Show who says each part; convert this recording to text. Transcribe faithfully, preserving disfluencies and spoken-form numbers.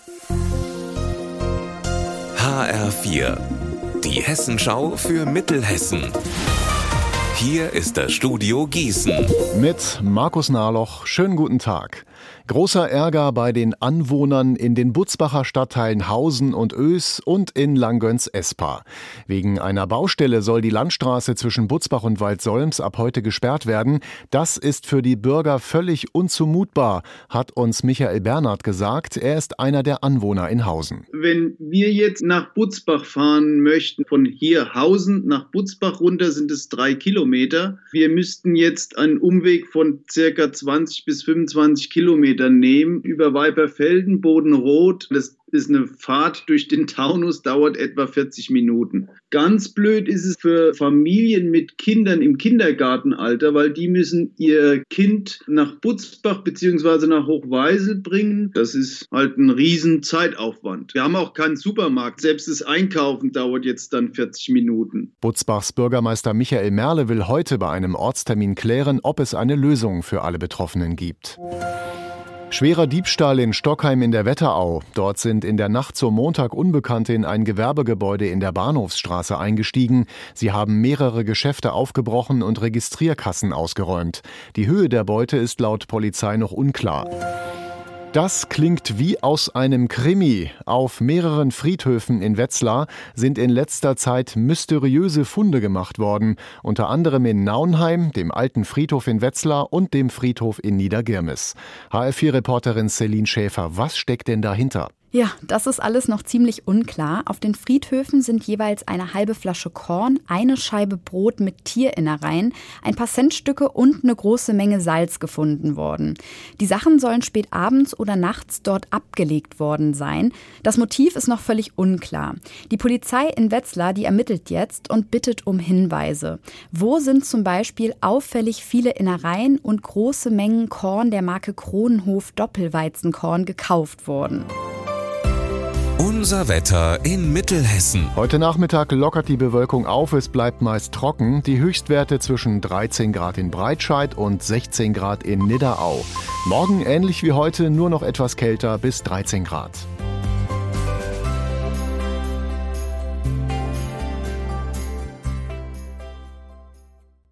Speaker 1: H R vier, die Hessenschau für Mittelhessen. Hier ist das Studio Gießen.
Speaker 2: Mit Markus Nahloch. Schönen guten Tag. Großer Ärger bei den Anwohnern in den Butzbacher Stadtteilen Hausen und Oes und in Langgöns-Espa. Wegen einer Baustelle soll die Landstraße zwischen Butzbach und Waldsolms ab heute gesperrt werden. Das ist für die Bürger völlig unzumutbar, hat uns Michael Bernhard gesagt. Er ist einer der Anwohner in Hausen.
Speaker 3: Wenn wir jetzt nach Butzbach fahren möchten, von hier Hausen nach Butzbach runter sind es drei Kilometer. Wir müssten jetzt einen Umweg von circa zwanzig bis fünfundzwanzig Kilometer nehmen, über Weiperfelden, Bodenroth. Das ist eine Fahrt durch den Taunus, dauert etwa vierzig Minuten. Ganz blöd ist es für Familien mit Kindern im Kindergartenalter, weil die müssen ihr Kind nach Butzbach bzw. nach Hochweisel bringen. Das ist halt ein riesen Zeitaufwand. Wir haben auch keinen Supermarkt. Selbst das Einkaufen dauert jetzt dann vierzig Minuten.
Speaker 2: Butzbachs Bürgermeister Michael Merle will heute bei einem Ortstermin klären, ob es eine Lösung für alle Betroffenen gibt. Schwerer Diebstahl in Stockheim in der Wetterau. Dort sind in der Nacht zum Montag Unbekannte in ein Gewerbegebäude in der Bahnhofsstraße eingestiegen. Sie haben mehrere Geschäfte aufgebrochen und Registrierkassen ausgeräumt. Die Höhe der Beute ist laut Polizei noch unklar. Das klingt wie aus einem Krimi. Auf mehreren Friedhöfen in Wetzlar sind in letzter Zeit mysteriöse Funde gemacht worden. Unter anderem in Naunheim, dem alten Friedhof in Wetzlar und dem Friedhof in Niedergirmes. H R vier Reporterin Celine Schäfer, was steckt denn dahinter?
Speaker 4: Ja, das ist alles noch ziemlich unklar. Auf den Friedhöfen sind jeweils eine halbe Flasche Korn, eine Scheibe Brot mit Tierinnereien, ein paar Centstücke und eine große Menge Salz gefunden worden. Die Sachen sollen spät abends oder nachts dort abgelegt worden sein. Das Motiv ist noch völlig unklar. Die Polizei in Wetzlar, die ermittelt jetzt und bittet um Hinweise. Wo sind zum Beispiel auffällig viele Innereien und große Mengen Korn der Marke Kronenhof Doppelweizenkorn gekauft worden?
Speaker 1: Unser Wetter in Mittelhessen.
Speaker 2: Heute Nachmittag lockert die Bewölkung auf, es bleibt meist trocken. Die Höchstwerte zwischen dreizehn Grad in Breitscheid und sechzehn Grad in Nidderau. Morgen ähnlich wie heute, nur noch etwas kälter bis dreizehn Grad.